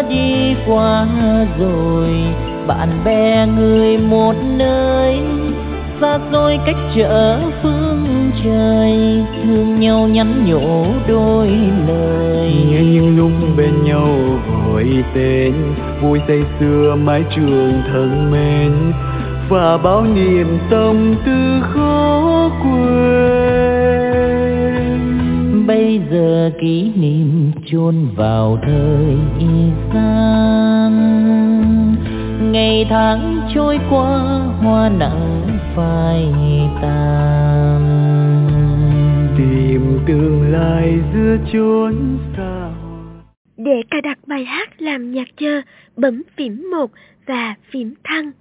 xưa đi qua rồi, bạn bè người một nơi, xa xôi cách chợ phương trời, thương nhau nhắn nhủ đôi lời. Nghe những lúc bên nhau gọi tên, vui say xưa mái trường thân mến, và bao niềm tâm tư khó quên. Bây giờ kỷ niệm chôn vào thời gian, ngày tháng trôi qua hoa nặng phai tàn. Tìm tương lai giữa chốn xa. Để cài đặt bài hát làm nhạc chờ, bấm phím 1 và phím thăng.